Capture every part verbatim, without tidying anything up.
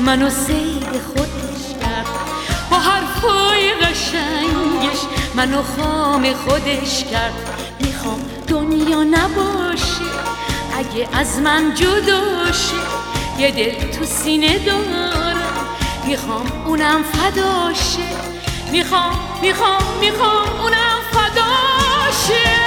منو سید خودش کرد، با حرفای قشنگش منو خام خودش کرد. میخوام دنیا نباشه اگه از من جدا شه، یه دل تو سینه دارم میخوام اونم فدا شه. میخوام میخوام میخوام اونم فدا شه.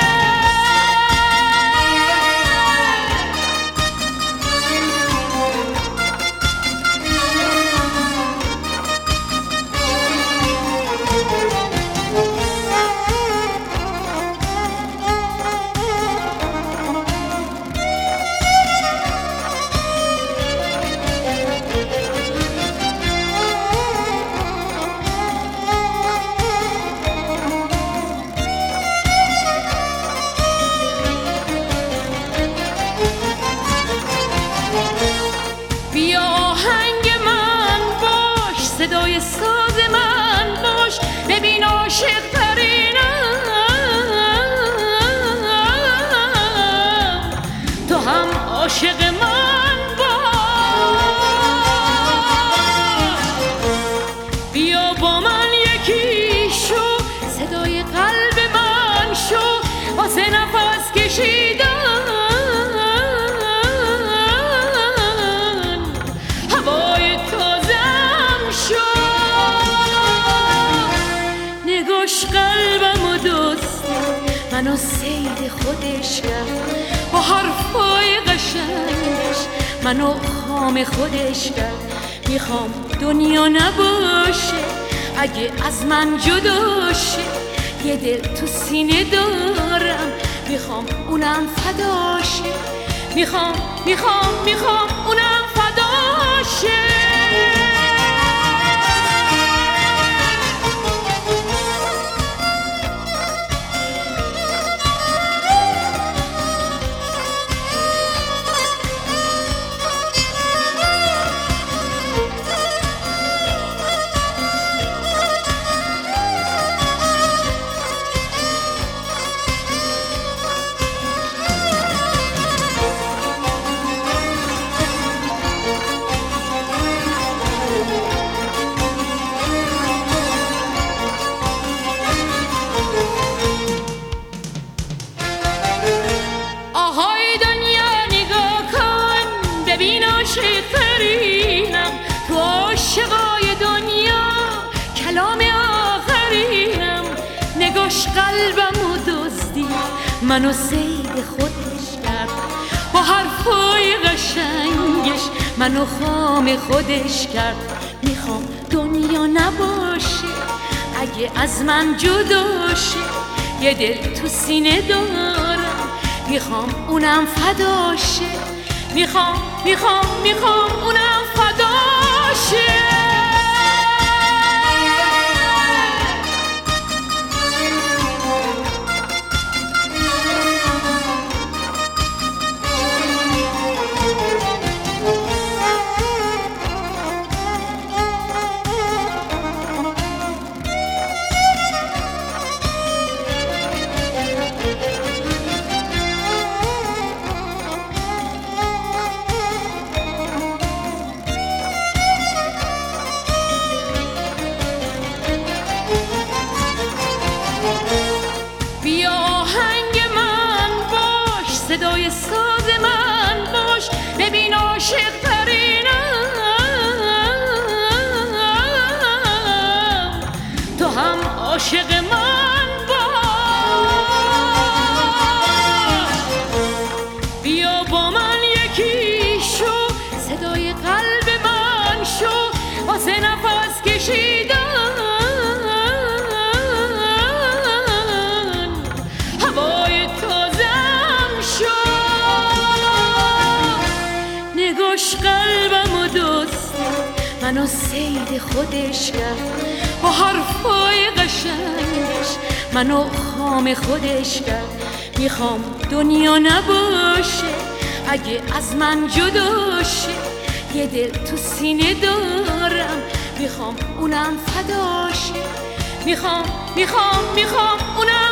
صدای ساز من باش، ببین عاشق ترینم، تو هم عاشق من باش. بیا با من یکی شو، صدای قلب من شو، واسه نفس کشیدن هوای تازم شو. نگاش قلبم و دوست منو سید خودش کرد، با حرفای قشنگش منو خام خودش کرد. میخوام دنیا نباشه اگه از من جدا شه، یه دل تو سینه دارم میخوام اونم فدا شه. میخوام میخوام میخوام اونم فدا شه. عاشق ترینم تو عاشقای دنیا، کلام آخرینم. نگاش قلبم و دزدی منو سید خودش کرد، با حرفای قشنگش منو خام خودش کرد. میخوام دنیا نباشه اگه از من جدا شه، یه دل تو سینه دارم میخوام اونم فدا شه. میخوام میخوام میخوام اونم فدا شه. صدای ساز من باش، ببین عاشق ترینم، تو هم عاشق من باش. بیا با من یکی شو، صدای قلب من شو، واسه نفس کشیدن هوای قلبم و دوست منو سید خودش کرد، با حرفای قشنگش منو خام خودش کرد. میخوام دنیا نباشه اگه از من جدا شه، یه دل تو سینه دارم میخوام اونم فدا شه. میخوام میخوام میخوام اونم